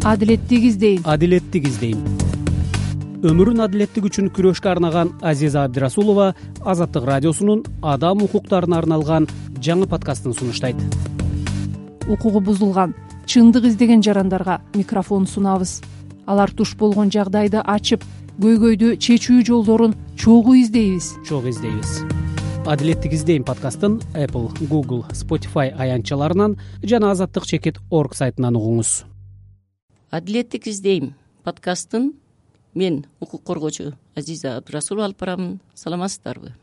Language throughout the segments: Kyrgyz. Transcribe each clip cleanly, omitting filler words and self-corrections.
Адилеттик издейм. Адилеттик издейм. Өмүрүн адилеттик үчүн күрөшкө арнаган Азиза Абдирасулова Азаттык радиосунун адам укуктарына арналган жаңы подкастын сунуштайт. Укугу бузулган, чындык издеген жарандарга микрофон сунабыз. Алар туш болгон жагдайды ачып, көйгөйдү чечүү жолдорун чогуу издейбиз. Адилеттик издейм подкастын Apple, Google, Spotify аянтчаларынан жана азаттык-org сайтынан угуңуз. Адилеттик издейм подкастын мен укук коргоочу Азиза Абдирасулова алып барамын. Саламатсыздарбы?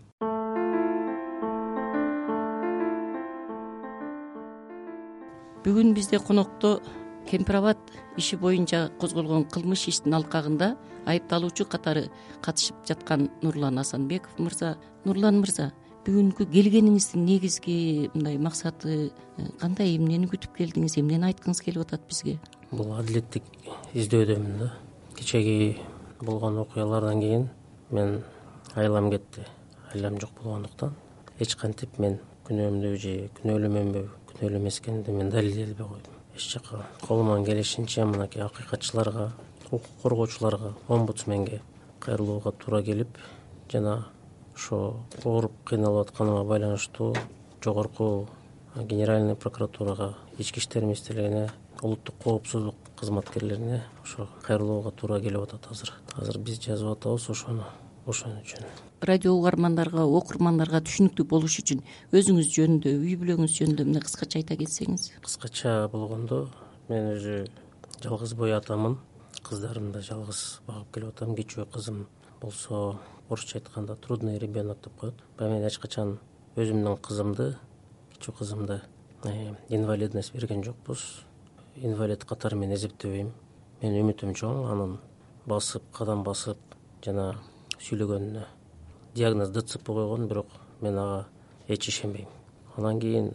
Бүгүн бизде конокто Кемпирабад иши боюнча козголгон кылмыш иштин алкагында айыпталуучу катары катышып жаткан Нурлан Асанбеков мырза. Нурлан мырза, бүгүнкү келгениңиздин негизги мындай максаты кандай? Эмнени күтүп келдиңиз? Эмнени айткыңыз келип атат бизге? Бул адилеттик издөөдөмүн да. Кечеги болгон окуялардан кийин мен айлам кетти. Айлам жок болгондуктан эч кантип мен күнөөмдү же күнөөлүүмөнбү, күнөөлүү эмес экенин мен далилдей албай койдум. Эч жака колуман келишинче мынакей акыйкатчыларга, укук коргоочуларга, омбудсменге кайрылууга туура келип, жана ошо ооруп кыйналып атканыма байланыштуу жогорку генеральный прокуратурага, ички иштер министрлигине, улуттук коопсуздук кызматкерлерине ошо кайрылууга туура келип атат азыр биз жазып атабыз ошон үчүн. Радио угармандарга, окурмандарга түшүнүктүү болуш үчүн өзүңүз жөнүндө, үй бүлөңүз жөнүндө мына кыскача айта кетсеңиз. Кыскача болгондо мен өзү жалгыз бой атамын. Кыздарымды да жалгыз багып келип атам. Кичүү кызым болсо орусча айтканда трудный ребенок деп коет. Мен эч качан өзүмдүн кызымды, кичүү кызымды инвалидность берген жокпуз. Инвалид катары мен эсептебейм. Менин үмүтүм чоң, анын басып, кадам басып жана сүйлөгөнүнө. Диагноз ДЦП койгон, бирок мен ага эч ишенбейм. Андан кийин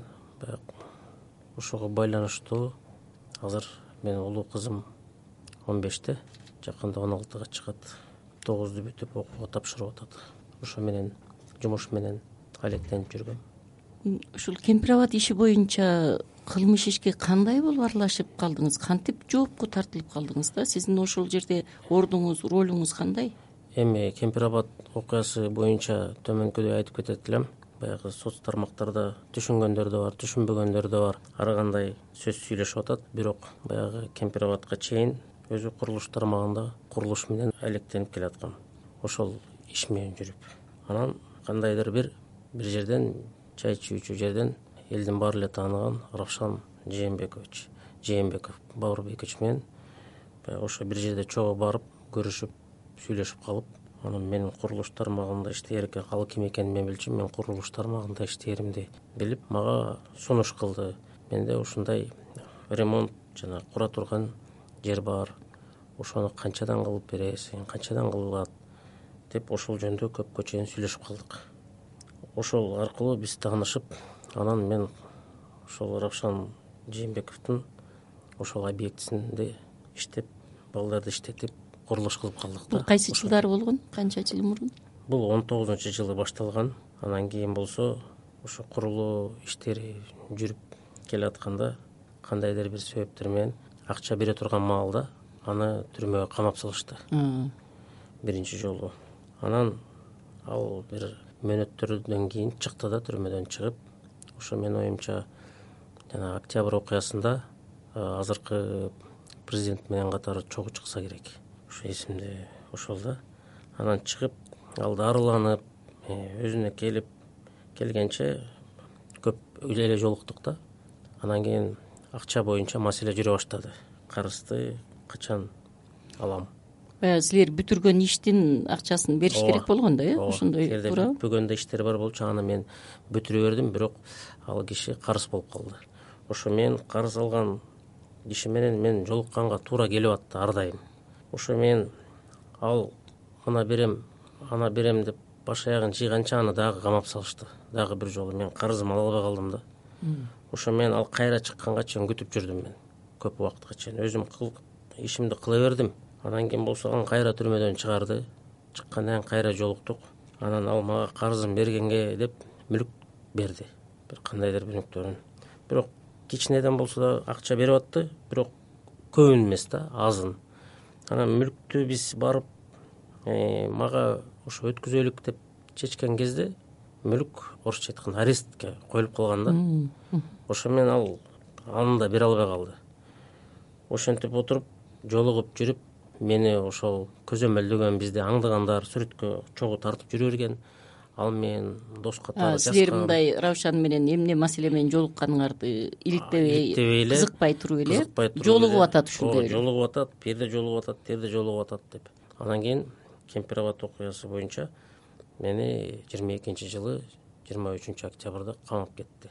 ошого байланыштуу азыр менин улуу кызым 15-те, жакында 16-га чыгат. 9-ду бүтүп окууга тапшырып атат. Ошо менен жумуш менен алектенип жүргөм. Ушул Кемпирабад иши боюнча кылмыш ишке кандай болуп аралашып калдыңыз? Кантип жоопко тартылып калдыңыз да? Сиздин ошол жерде ордуңуз, ролуңуз кандай? Эми Кемпирабад окуясы боюнча төмөнкүдөй айтып кетет элем. Баягы соц тармактарда түшүнгөндөр да бар, түшүнбөгөндөр да бар. Ар кандай сөз сүйлөшүп атат, бирок баягы Кемпирабадка чейин өзү курулуш тармагында курулуш менен алектенип келаткам. Ошол иш менен жүрүп, анан кандайдыр бир жерден, чай ичүүчү жерден элдин баары эле тааныган Равшан Жээнбеков Бауырбекович менен ошо бир жерде чогуу барып көрүшүп, сүйлөшүп калып, анан менин курулуш тармагында иштээр экен, ал ким экенин мен билчүмүн. Мен курулуш тармагында иштээримди билип, мага сунуш кылды. Менде ушундай ремонт жана кура турган жер бар. Ошону канчадан кылып бересиң, канчадан кылат деп ошол жөнүндө көпкө чейин сүйлөшүп калдык. Ошол аркылуу биз таанышып, анан мен ошол Равшан Жээнбековдун ошол объектисинде иштеп, балдарды иштетип, курулуш кылып калдык да. Бул кайсы жылдары болгон? Канча жыл мурун? Бул 19-жылы башталган. Анан кийин болсо ошо курулуу иштери жүрүп келатканда кандайдыр бир себептер менен акча бере турган маалда аны түрмөгө камап салышты. Биринчи жолу. Анан ал бир мөөнөттөрдөн кийин чыкты да, түрмөдөн чыгып. Ошо менин оюмча жана октябрь окуясында азыркы президент менен катары чогуу чыкса керек. Ошо эсимде ошол да. Анан чыгып, ал дарыланып, өзүнө келгенче көп эле жолуктук да. Анан кийин акча боюнча маселе жүрө баштады. Карызды качан алам? Силер бүтүргөн иштин акчасын бериш керек болгондо, ошондой туура. Бүгөндө иштер бар болчу, аны мен бүтүрүп бердим, бирок ал киши карыз болуп калды. Ошо мен карыз алган киши менен мен жолукканга туура келип атты ар дайым. Ошо мен ал ана берем деп баш аягын жыйганча аны дагы камап салышты. Дагы бир жолу мен карызымды ала албай калдым да. Ошо мен ал кайра чыкканга чейин күтүп жүрдүм мен. Көп убакытка чейин өзүм ишимди кыла бердим. Анан кийин болсо аны кайра түрмөдөн чыгарды. Чыккандан кийин кайра жолуктук. Анан ал мага карызын бергенге деп мүлк берди. Бир кандайдыр бир мүлктөрүн. Бирок кичинеден болсо да акча берип атты, бирок көбүн эмес да, азын. Анан мүлктү биз барып мага ошо өткүзөлүк деп чечкен кезде мүлк орусча айтканда арестке коюлуп калган да. Ошо менен ал аны да бере албай калды. Ошентип отуруп жолугуп жүрүп мени ошол көзөмөлдөгөн, бизди аңдыгандар сүрөткө чогуу тартып жүрө берген. Ал менен дос катары жаскам. Силер мындай Раушан менен эмне маселе менен жолукканыңарды иликтебей эле, кызыкпай туруп эле жолугуп атат ушундай эле. Жолугуп атат, бирде жолугуп атат, бирде жолугуп атат деп. Андан кийин Кемпирабад окуясы боюнча мени 22-жылы 23-октябрда камап кетти.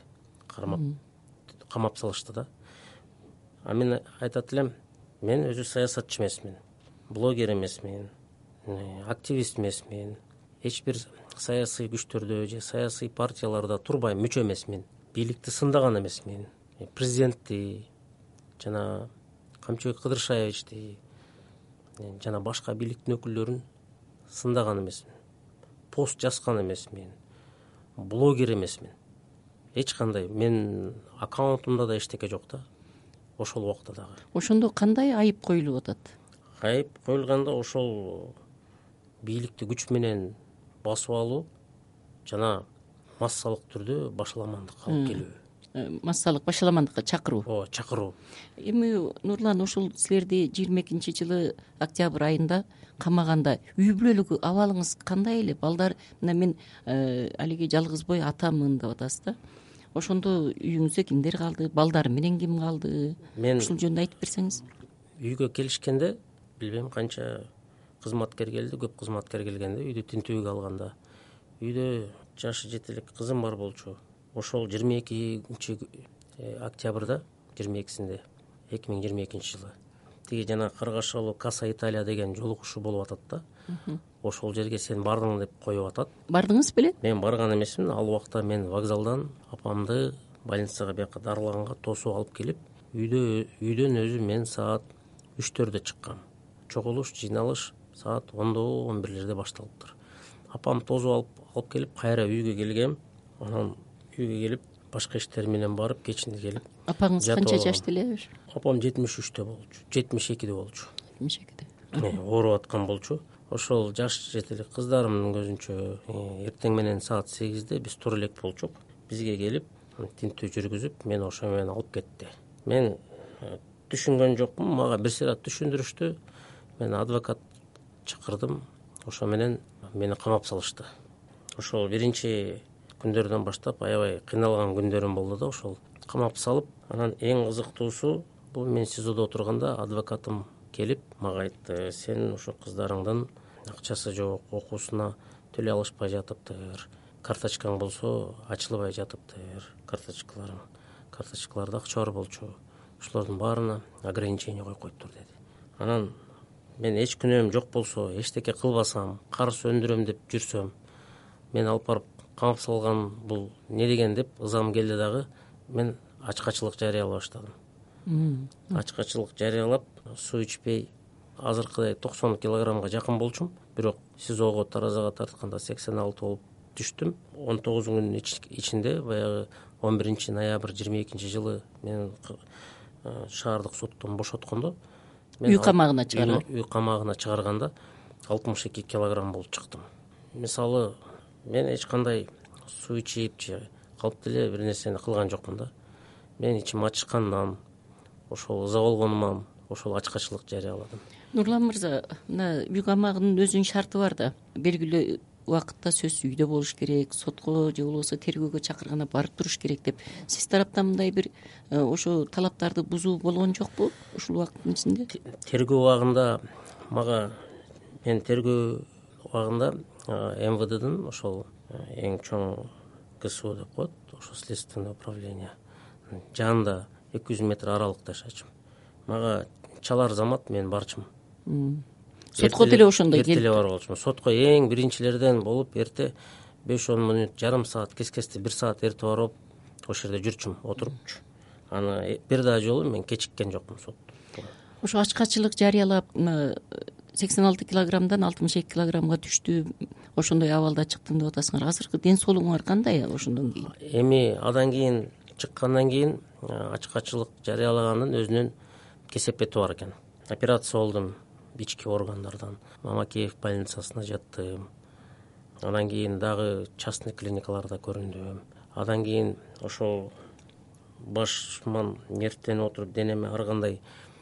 Камап салышты да. А мен айтат элем, мен өзү саясатчы эмесмин, блогер эмесмин, активист эмесмин, эч бир саясий күчтөрдө же саясий партияларда турбайм, мүчө эмесмин, бийликти сындаган эмесмин, президентти жана Камчыбек Кыдыршаевичти жана башка бийликтин өкүлдөрүн сындаган эмесмин, пост жазган эмесмин, блогер эмесмин. Эч кандай мен аккаунтумда да эчтеке жок да. Ошол убакта дагы. Ошондо кандай айып коюлуп атат? Айып коюлганда ошол бийликти күч менен басып алуу жана массалык түрдө башаламандыкка алып келүү. Массалык башаламандыкка чакыруу. Ооба, чакыруу. Эми Нурлан, ошол силерди 22-жылы октябрь айында камаганда үй бүлөлүк абалыңыз кандай эле? Балдар, мына мен алиги жалгыз бой атамын деп атасыз да. Ошондо үйүңүздө кимдер калды? Балдар менен ким калды? Мен ушул жөнүндө айтып берсеңиз. Үйгө келишкенде билбейм канча кызматкер келди, көп кызматкер келгенде, үйдү тинтүүгө алганда үйдө жашы жетелик кызым бар болчу. Ошол 22-октябрда 22-синде 2022-жылы тиги жана Каргашалы Каса Италия деген жолугушуу болуп атат да. Ошол жерге сен бардың деп коюп атат. Бардыңыз беле? Мен барган эмесмин. Ал убакта мен вокзалдан апамды больницага бияка дарылаганга тосуп алып келип, үйдөн өзү мен саат 3-4дө чыккам. Чогулуш, жыйналыш саат 10-11 башталыптыр. Апам тосуп алып келип, кайра үйгө келгем. Анан үйгө келип, башка иштер менен барып, кечинде келип. Апаңыз канча жашта эле? Апам 73-тө болчу, 72-де болчу. 72-де. Ооруп аткан болчу. Ошол жаш жетелик кыздарымдын көзүнчө эртең менен саат 8-де биз тура элек болчук. Бизге келип, тинтүү жүргүзүп, мен ошо менен алып кетти. Мен түшүнгөн жокмун, мага бир сыйра түшүндүрүштү. Мен адвокат чакырдым. Ошо менен мени камап салышты. Ошол биринчи күндөрдөн баштап аябай кыйналган күндөрүм болду да, ошол камап салып, анан эң кызыктуусу бул мен СИЗОдо отурганда адвокатым келип мага айтты: сен ошо кыздарыңдын акчасы жок, окуусуна төлөй алышпай жатыптыр, карточкаң болсо ачылбай жатыптыр, карточкаларда акча бар болчу, ошолордун баарына ограничение коюп коюптур деди. Анан мен эч күнөөм жок болсо, эчтеке кылбасам, кар сөндүрөм деп жүрсөм, мен алып барып камап салган бул не деген деп ызам келди дагы. Мен ачкачылык жарыялай баштадым. Ачкачылык жарыялап, суу ичпей азыркыдай 90 килограммга жакын болчум. Бирок СИЗОго таразага тартканда 86 болуп түштүм. 19 күндүн ичинде, баягы 11 ноябрь 22-жылы мен шаардык соттон бошоткондо, үй камагына чыгарганда 62 килограмм болуп чыктым. Мисалы, мен эч кандай суу ичип же калп деле бир нерсени кылган жокмун да. Мен ичим ачышкандан, ошол ыза болгонуман, ошол ачкачылык жарыяладым. Нурлан мырза, мына үй камагынын өзүнүн шарты бар да. Белгилүү убакытта сөзсүз үйдө болуш керек, сотко же болбосо тергөөгө чакырганда барып туруш керек деп. Сиз тараптан мындай бир ошо талаптарды бузуу болгон жокпу ушул убакыттын ичинде? Тергөө убагында мен тергөө убагында МВДдин ошол эң чоң ГСУ деп коет, ошо следственное управление жанында 200 метр аралыкта жашачым. Мага чалар замат мен барчым. Сотко деле ошондой келип эле бар болчумун. Сотко эң биринчилерден болуп, эрте 5-10 мүнөт, жарым саат, кескести 1 саат эрте барып, ошол жерде жүрчүм, отурупчу. Аны бир да жолу мен кечиккен жокмун сотто. Ошо ачкачылык жарыялап 86 килограммдан 62 килограммга түштү. Ошондой абалда чыктым деп атасыңар. Азыркы ден соолугуңар кандай ошондон кийин? Эми адан кийин чыккандан кийин ачкачылык жарыялагандын өзүнүн кесепети бар экен. Операция болдум ички органдардан. Мамакеев больницасына жаттым. Анан кийин дагы частный клиникаларда көрүндүм. Андан кийин ошол башыман нервтенип отуруп денеме ар кандай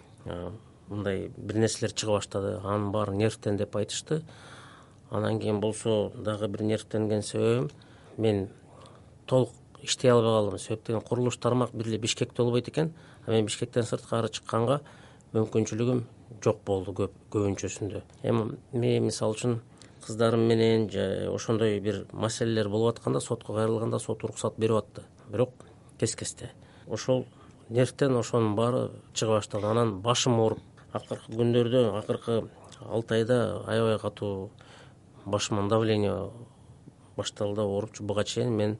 мындай бир нерселер чыга баштады. Анын баары нервтен деп айтышты. Анан кийин болсо дагы бир нервтенген себебим мен толук иштей албай калдым. Себеп деген курулуш тармак бир эле Бишкекте болбойт экен. Мен Бишкектен сырткары чыкканга мүмкүнчүлүгүм жок болду көбүнчөсүндө. Эми мен мисалы үчүн кыздарым менен же ошондой бир маселелер болуп атканда, сотко кайрылганда сот уруксат берип атты. Бирок кес-кесте ошол нервтен ошонун баары чыга баштады. Анан башым ооруп, акыркы күндөрдө, акыркы 6 айда аябай катуу башыман давление башталды, оорупчу. Буга чейин мен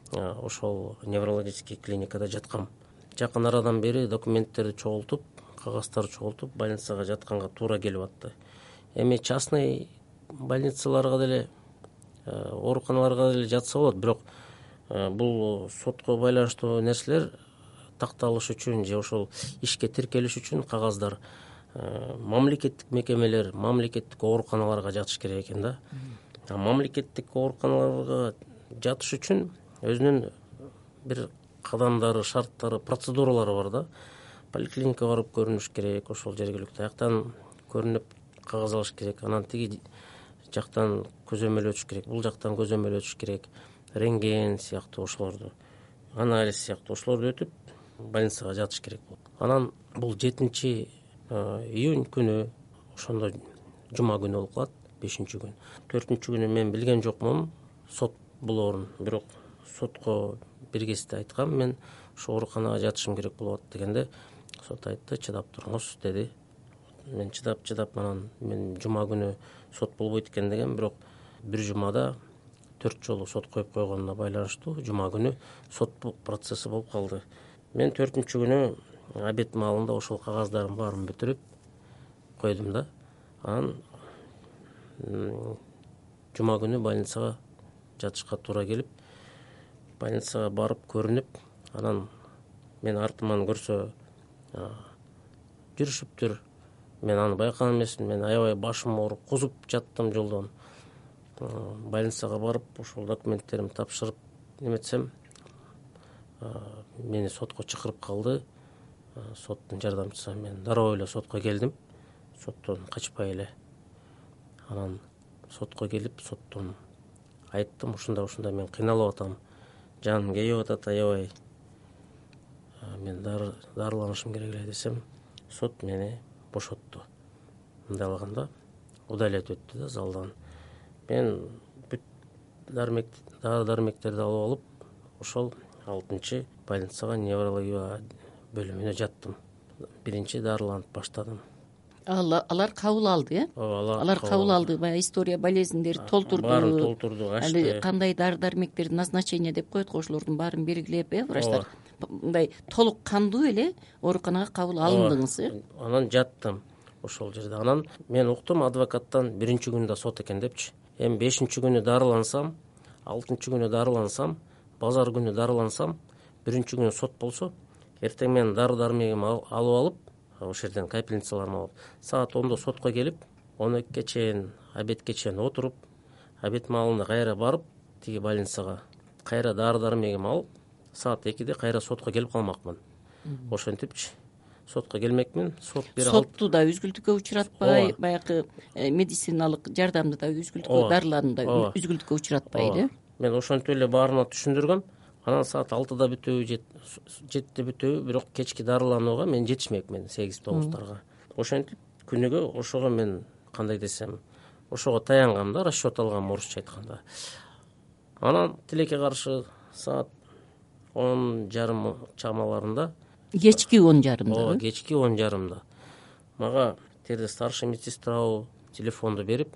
ошол неврологический клиникада жаткам. Жакын арадан бери документтерди чогултуп, кагаздарды чогултуп, больницага жатканга туура келип атты. Эми частный больницаларга деле, ооруканаларга деле жатса болот, бирок бул сотко байланыштуу нерселер такталыш үчүн же ошол ишке тиркелиш үчүн кагаздар мамлекеттик мекемелер, мамлекеттик ооруканаларга жатыш керек экен да. Мамлекеттик ооруканаларга жатыш үчүн өзүнүн бир кадамдары, шарттары, процедуралары бар да. Поликлиникага барып көрүнүш керек, ошол жергиликтүү жактан көрүнүп кагаз алыш керек. Анан тиги жактан көзөмөл өтүш керек, бул жактан көзөмөл өтүш керек. Рентген сыяктуу ошолорду, анализ сыяктуу ошолорду өтүп больницага жатыш керек болот. Анан бул 7 июнь күнү, ошондо жума күнү болуп калат, 5-күн. 4-күнү мен билген жокмун сот болоорун, бирок сотко бир кезде айткам, мен ошо ооруканага жатышым керек болуп атат дегенде, сот айтты, чыдап туруңуз деди. Мен чыдап анан мен жума күнү сот болбойт экен деген, бирок бир жумада 4 жолу сот коюп койгонуна байланыштуу жума күнү сот процесси болуп калды. Мен 4-күнү обед маалында ошол кагаздардын баарын бүтүрүп койдум да. Анан жума күнү больницага жатышка туура келип, больницага барып көрүнүп, анан мен артыман көрсө жүрүшүптүр. Мен аны байкаган эмесмин. Мен аябай башым ооруп, кузуп жаттым жолдон. Больницага барып, ошол документтеримди тапшырып неметсем, мени сотко чакырып калды. Соттун жардамчысы. Мен дароо эле сотко келдим. Соттон качпай эле. Анан сотко келип, соттон айттым, ушундай мен кыйналып атам. Жаным кейип атат аябай. Мен дарыланышым керек эле десем, сот мени бошотту. Мындай алганда удалять өттү да залдан. Мен бүт дары-дармектерди алып алып, ошол 6-чы больницага неврология бөлүмүнө жаттым. 1-чи дарыланып баштадым. Алар кабыл алды, э? Ооба, алар кабыл алды. Баягы история болезньдерди толтурду. Баарын толтурду, ачты. Али кандай дары-дармектерди назначение деп коет го, ошолордун баарын белгилеп, врачтар мындай толук кандуу эле ооруканага кабыл алындыңыз, э? Анан жаттым ошол жерде. Анан мен уктум адвокаттан 1-чи күндө сот экен депчи. Эми 5-чи күнү дарылансам, 6-чы күнү дарылансам, базар күнү дарылансам, 1-чи күнү сот болсо, эртең мен дары-дармегимди алып алып, ошол жерден капельницаларымды алып, саат 10-до сотко келип, 12-ке чейин, обедке чейин отуруп, обед маалында кайра барып, тиги больницага кайра дары-дармегимди алып, саат 2-де кайра сотко келип калмакмын. Ошентипчи сотко келмекмин. Сот бере алып. Сотту да үзгүлтүккө учуратпай, баягы медициналык жардамды да үзгүлтүккө, дарыларын да үзгүлтүккө учуратпайды. Мен ошентип эле баарына түшүндүргөм. Анан саат 6-да бүтөбү, 7-де бүтөбү, бирок кечки дарыланууга мен жетишмекмин 8-9-тарга. Ошентип күнүгө ошого мен кандай десем, ошого таянгам да, расчет алгам орусча айтканда. Анан тилекке каршы саат 10:30 чамаларында, кечки 10:30. Кечки 10:30 мага терде старший медсестрабы телефонду берип,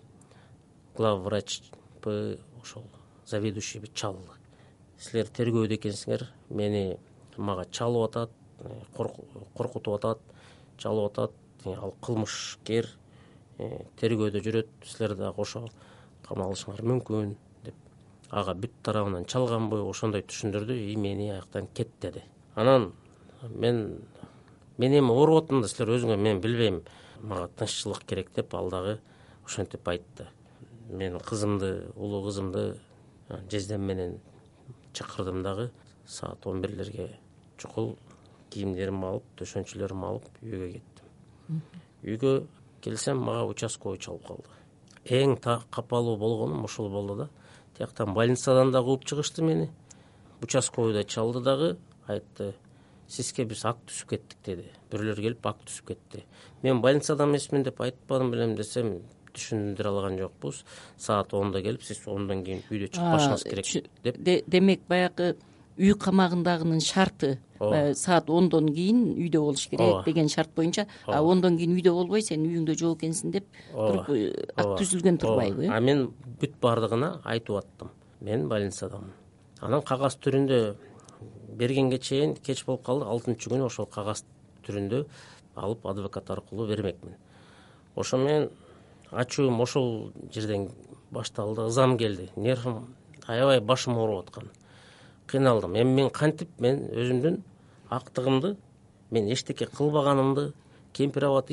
главврачпы ошол заведующийби чалды. Силер тергөөдө экенсиңер, мага чалып атат, коркутуп атат, чалып атат, ал кылмышкер, тергөөдө жүрөт, силер дагы ошо камалышыңар мүмкүн деп. Ага бүт тарабынан чалганбы, ошондой түшүндүрдү, мени аяктан кет деди. Анан мен мен эми ооруп атам да силер өзүңөр мен билбейм, мага тынччылык керек деп ал дагы ошентип айтты. Мен кызымды, улуу кызымды жездем менен чакырдым дагы, саат 11-лерге чукул кийимдеримди алып, төшөнчөлөрүмдү алып үйгө кеттим. Үйгө келсем, мага участковый чалып калды. Эң капалуу болгонум ошол болду да. Тияктан больницадан да кууп чыгышты мени. Участковый да чалды дагы, айтты, сизге биз акт түзүп кеттик деди. Бирөөлөр келип акт түзүп кетти. Мен больницада эмесмин деп айтпадым белем десем, түшүндүрө алган жокпуз. Саат 10-да келип, сиз 10дон кийин үйдө чыкпашыңыз керек деп. Демек баягы үй камагындагынын шарты саат 10дон кийин үйдө болуш керек деген шарт боюнча, 10дон кийин үйдө болбой сен үйүңдө жок экенсиң деп туруп акт түзүлгөн турбайбы? А мен бүт бардыгына айтып аттым. Мен больницадамын. Анан кагаз түрүндө бергенге чейин кеч болуп калды. 6-чы күнү ошол кагаз түрүндө алып адвокат аркылуу бермекмин. Ошо мен ачуум ошол жерден башталды, ызам келди. Нервим аябай башым ооруп аткан. Кыйналдым. Эми мен кантип мен өзүмдүн актыгымды, мен эчтеке кылбаганымды, кемпир-абад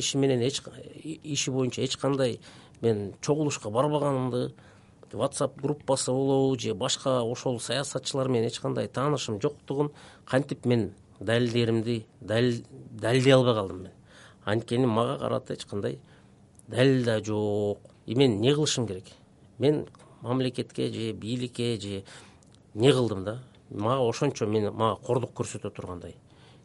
иши боюнча эч кандай мен чогулушка барбаганымды, WhatsApp группасы болобу же башка ошол саясатчылар менен эч кандай таанышым жоктугун кантип мен далилдеримди далилдей албай калдым мен. Анткени мага карата эч кандай далил да жок. Мен эмне кылышым керек? Мен мамлекетке же бийликке же эмне кылдым да? Мага ошончо мага кордук көрсөтө тургандай.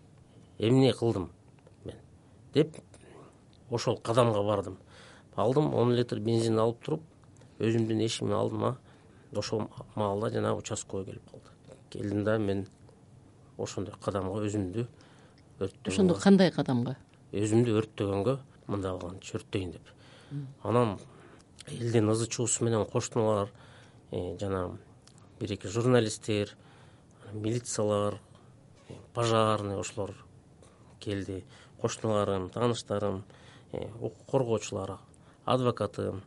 Эмне кылдым мен деп ошол кадамга бардым. Алдым 10 литр бензин алып туруп, өзүмдүн эшигиме алдым. Ошол маалда жана участковый келип калды. Келдим да мен ошондой кадамга өзүмдү өрттөгөнгө. Ошондо кандай кадамга? Өзүмдү өрттөгөнгө, мындай кылганчы өрттөйүн деп. Анан элдин ызы чуусу менен коштулар, жана бир-эки журналисттер, милициялар, пожарный ошолор келди. Коштуларым, тааныштарым, укук коргоочулар, адвокатым,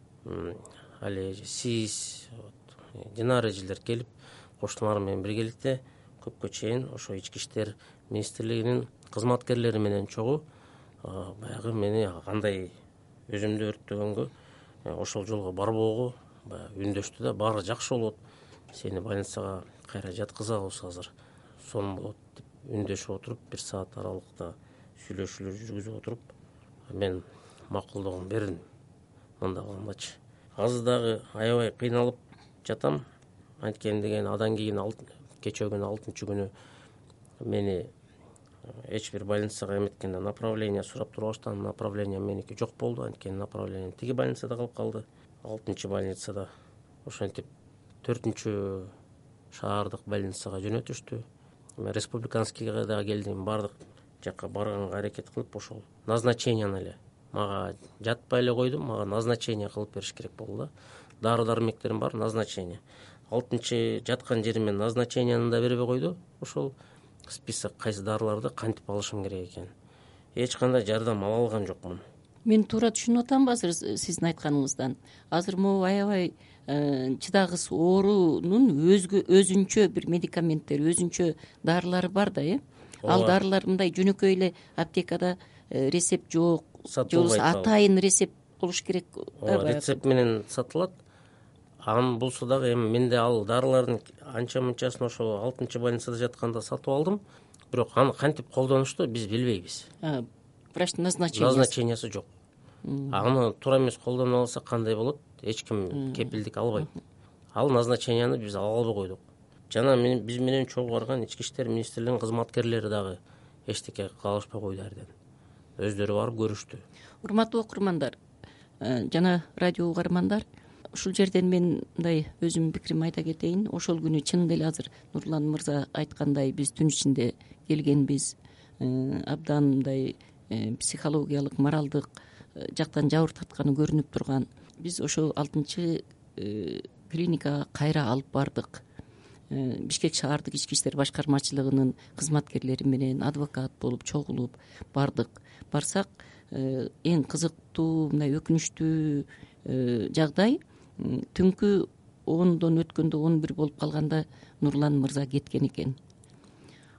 али СИЗ, Динара эжилер келип, коштуларым менен биргеликте көпкө чейин ошо ички иштер министрлигинин кызматкерлери менен чогуу баягы мени кандай өзүмдү өрттөгөнгө, ошол жолго барбоого үндөштү да, баары жакшы болот. Сени больницага кайра жаткызабыз азыр. Сонун болот деп үндөшүп отуруп, 1 саат аралыкта сүйлөшүүлөр жүргүзүп отуруп, мен макулдугун бердим. Мындай кылгандачы. Азыр дагы аябай кыйналып жатам. Анткени деген адан кийин кечээ күнү 6-чы күнү мени эч бир больницага эметкенде направление сурап турбаштан, направление меники жок болду. Анткени направление тиги больницада калып калды. 6-чы больницада ошентип 4-чү шаардык больницага жөнөтүштү. Мен республиканскийге да келдим, бардык жакка барганга аракет кылып, ошол назначениени эле мага жатпай эле койдум. Мага назначение кылып бериш керек болду да. Дары-дармектерим бар, назначение. 6-чы жаткан жеримен назначениени да бербей койду. Ошол список кайсы дарыларды кантип алышым керек экен. Эч кандай жардам ала алган жокмун. Мен туура түшүнүп атамбы азыр сиздин айтканыңыздан? Азыр могу аябай чыдагыс оорунун өзүнчө бир медикаменттери, өзүнчө дарылары бар да, Ал дарылар мындай жөнөкөй эле аптекада рецепт жок, же болбосо атайын рецепт болуш керек да? Рецепт менен сатылат. Анын болсо дагы эми менде ал дарылардын анча-мынчасын ошол 6-чы больницада жатканда сатып алдым. Бирок аны кантип колдонушту биз билбейбиз. Врачтын назначениясы жок. Аны туура эмес колдоно алса кандай болот? Эч ким кепилдик албайт. Ал назначенияны биз ала албай койдук. Жана биз менен чогуу барган ички иштер министрлигинин кызматкерлери дагы эчтеке кылышпай койду эрден. Өздөрү барып көрүштү. Урматтуу окурмандар жана радио угармандар, ушул жерден мен мындай өзүмдүн пикиримди айта кетейин. Ошол күнү чын эле азыр Нурлан мырза айткандай биз түн ичинде келгенбиз, абдан мындай психологиялык, моралдык жактан жабыртатканы көрүнүп турган. Биз ошол 6-чы клиникага кайра алып бардык. Бишкек шаардык ички иштер башкармачылыгынын кызматкерлери менен адвокат болуп чогулуп бардык. Барсак эң кызыктуу, мындай өкүнүчтүү жагдай, түнкү 10дон өткөндө 11 болуп калганда Нурлан мырза кеткен экен.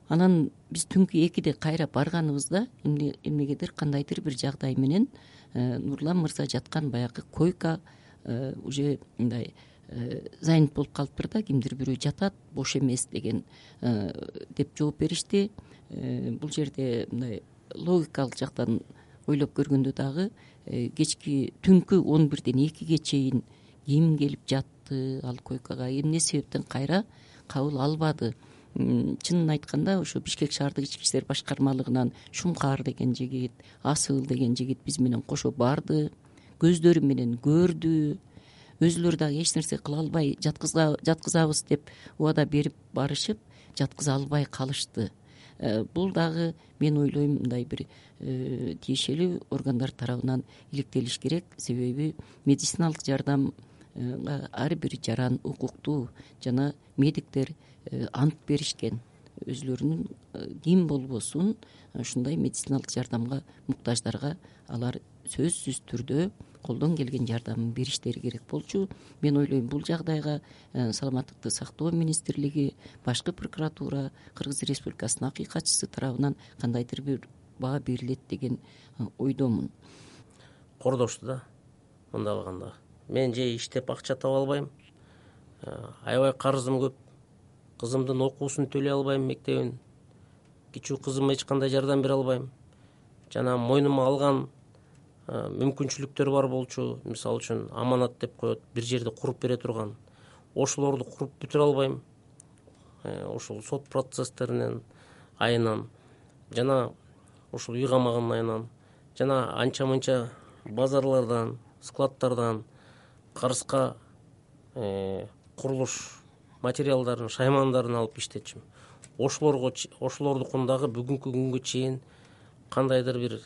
Анан биз түнкү 2-де кайра барганыбызда эмнегедир кандайдыр бир жагдай менен Нурлан мырза жаткан баягы койка уже мындай занят болуп калыптыр да, кимдир бирөө жатат, бош эмес деген деп жооп беришти. Бул жерде мындай логикалык жактан ойлоп көргөндө дагы кечки түнкү 11-ден 2-ге чейин ким келип жатты ал койкага, эмне себептен кайра кабыл албады? Чынын айтканда ошо Бишкек шаардык ички иштер башкармалыгынан Шумкар деген жигит, Асыл деген жигит биз менен кошо барды, көздөрү менен көрдү. Өзүлөрү дагы эч нерсе кыла албай жаткызабыз деп убада берип барышып, жаткыза албай калышты. Бул дагы мен ойлойм мындай бир тиешелүү органдар тарабынан иликтелиш керек. Себеби медициналык жардамга ар бир жаран укуктуу жана медиктер ант беришкен. Өзүлөрүнүн ким болбосун ушундай медициналык жардамга муктаждарга алар сөзсүз түрдө колдон келген жардамын бериштери керек болчу. Мен ойлойм бул жагдайга саламаттыкты сактоо министрлиги, башкы прокуратура, Кыргыз Республикасынын акыйкатчысы тарабынан кандайдыр бир баа берилет деген ойдомун. Кордошту да мындай алганда. Мен же иштеп акча таба албайм, аябай карызым көп, кызымдын окуусун төлөй албайм, мектебин, кичүү кызыма эч кандай жардам бере албайм. Жана мойнума алган мүмкүнчүлүктөр бар болчу. Мисалы үчүн аманат деп коет, бир жерди куруп бере турган. Ошолорду куруп бүтүрө албайм. Ошол сот процесстеринен айынан жана ушул үй камагынын айынан жана анча мынча базарлардан, складтардан карызга курулуш материалдарын, шаймандарын алып иштетчүмүн. Ошолордукун дагы бүгүнкү күнгө чейин кандайдыр бир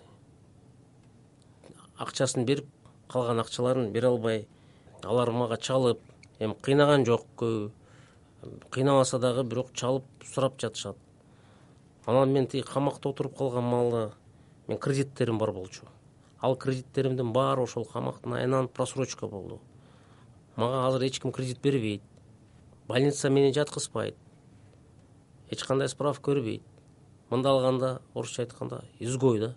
акчасын берип, калган акчаларын бере албай, алар мага чалып, эми кыйнаган жок, көбү кыйнабаса дагы бирок чалып сурап жатышат. Анан мен тиги камакта отуруп калган маалда мен кредиттерим бар болчу. Ал кредиттеримдин баары ошол камактын айынан просрочка болду. Мага азыр эч ким кредит бербейт. Больница мени жаткызбайт. Эч кандай справка бербейт. Мындай алганда, орусча айтканда, изгой да.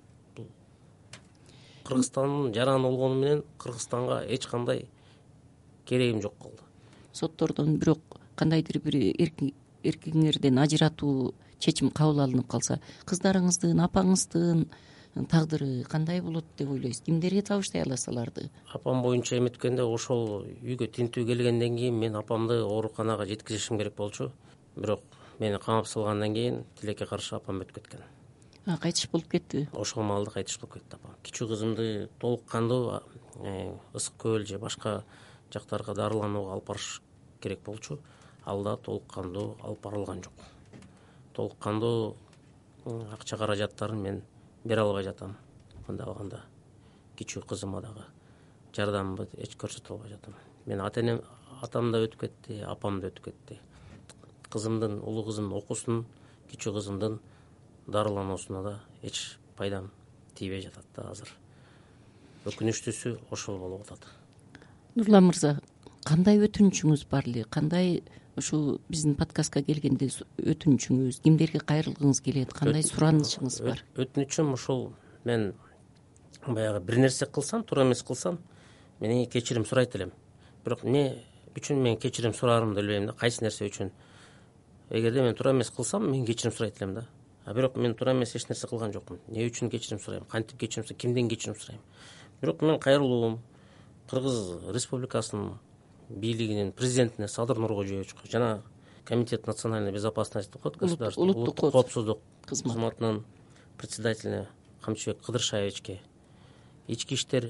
Кыргызстандын жараны болгону менен Кыргызстанга эч кандай керегим жок калды. Соттордон бирок кандайдыр бир эркиңерден ажыратуу чечим кабыл алынып калса, кыздарыңыздын, апаңыздын тагдыры кандай болот деп ойлойсуз? Кимдерге табыштай аласыз аларды? Апам боюнча эметкенде ошол үйгө тинтүү келгенден кийин мен апамды ооруканага жеткизишим керек болчу. Бирок мени камап салгандан кийин тилекке каршы апам өтүп кеткен. Кайтыш болуп кетти. Ошол маалда кайтыш болуп кетти апам. Кичүү кызымды толук кандуу ысык көл же башка жактарга дарыланууга алып барыш керек болчу. Ал да толук кандуу алып барылган жок. Толук кандуу акча каражаттарын мен бере албай жатам. Мындай алганда кичүү кызыма дагы жардамымды эч көрсөтө албай жатам. Мен ата-энем, атам да өтүп кетти, апам да өтүп кетти. Кызымдын, улуу кызымдын окуусунун, кичүү кызымдын дарылануусуна да эч пайдам тийбей жатат да азыр. Өкүнүчтүүсү ошол болуп атат. Нурлан мырза, кандай өтүнүчүңүз бар эле? Кандай ушул биздин подкастка келгенде өтүнүчүңүз, кимдерге кайрылгыңыз келет, кандай суранычыңыз бар? Өтүнүчүм ушул: мен баягы бир нерсе кылсам, туура эмес кылсам, менен кечирим сурайт элем. Бирок эмне үчүн мен кечирим сураарымды билбейм да, кайсы нерсе үчүн. Эгерде мен туура эмес кылсам, мен кечирим сурайт элем да. Бирок мен туура эмес эч нерсе кылган жокмун. Эмне үчүн кечирим сурайм? Кантип кечирим сурайм? Кимден кечирим сурайм? Бирок мен кайрылуум Кыргыз Республикасынын бийлигинин президентине, Садыр Нуркожоевичке жана Комитет национальной безопасности деп коет, улуттук коопсуздук кызматынын председателине Камчыбек Кыдыршаевичке, ички иштер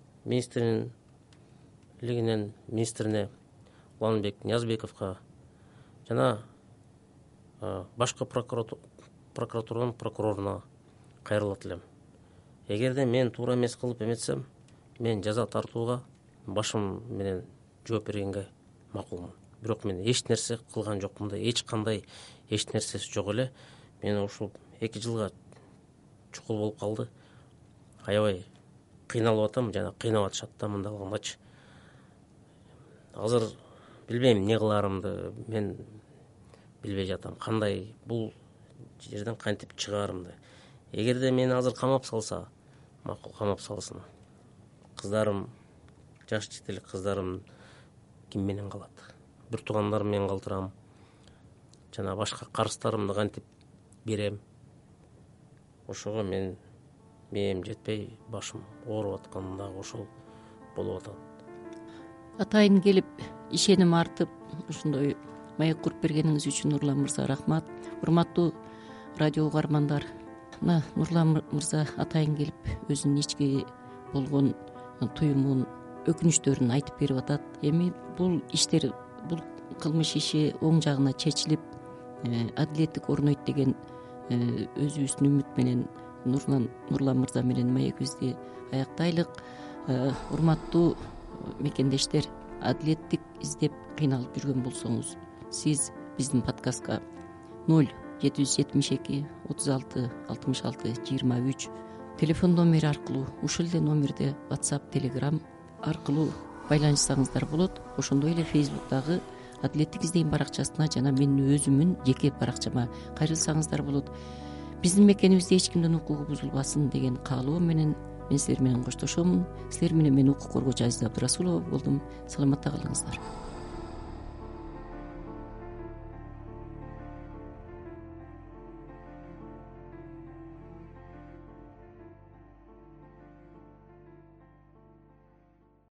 министрлигинин министрине Уланбек Ниязбековго жана башкы прокуратуранын прокуроруна кайрылат элем. Эгерде мен туура эмес кылып эметсем, мен жаза тартууга башым менен жооп бергенге макулмун. Бирок мен эч нерсе кылган жокмун да, эч кандай эч нерсеси жок эле. Мен ушул 2 жылга чукул болуп калды. Аябай кыйналып атам жана кыйнап атышат да мындай алгандачы. Азыр билбейм эмне кыларымды, мен билбей жатам. Кандай бул жерден кантип чыгаарымды. Эгерде мени азыр камап салса, макул камап салсын. Кыздарым, жаш жетелик кыздарым ким менен калат? Бир туугандарым менен калтырам. Жана башка карыздарымды кантип берем? Ошого мээм жетпей, башым ооруп аткан дагы ошол болуп атат. Атайын келип, ишеним артып, ушундай маек куруп бергениңиз үчүн Нурлан мырза рахмат. Урматтуу радио угармандар, Нурлан мырза атайын келип өзүнүн ички болгон туюмун, өкүнүчтөрүн айтып берип атат. Эми бул иштер, бул кылмыш иши оң жагына чечилип, адилеттик орнойт деген өзүбүздүн үмүт менен Нурлан мырза менен маегибизди аяктайлык. Урматтуу мекендештер, адилеттик издеп кыйналып жүргөн болсоңуз, сиз биздин подкастка 0772 36 66 23 телефон номери аркылуу, ушул эле номерде WhatsApp, Telegram аркылуу байланышсаңыздар болот. Ошондой эле Facebook'тагы адилеттик издейм баракчасына жана менин өзүмүн жеке баракчама кайрылсаңыздар болот. Биздин мекенибизде эч кимдин укугу бузулбасын деген каалоо менен мен силер менен коштошомун. Силер менен мен укук коргоочу Азиза Абдрасулова болдум. Саламатта калыңыздар.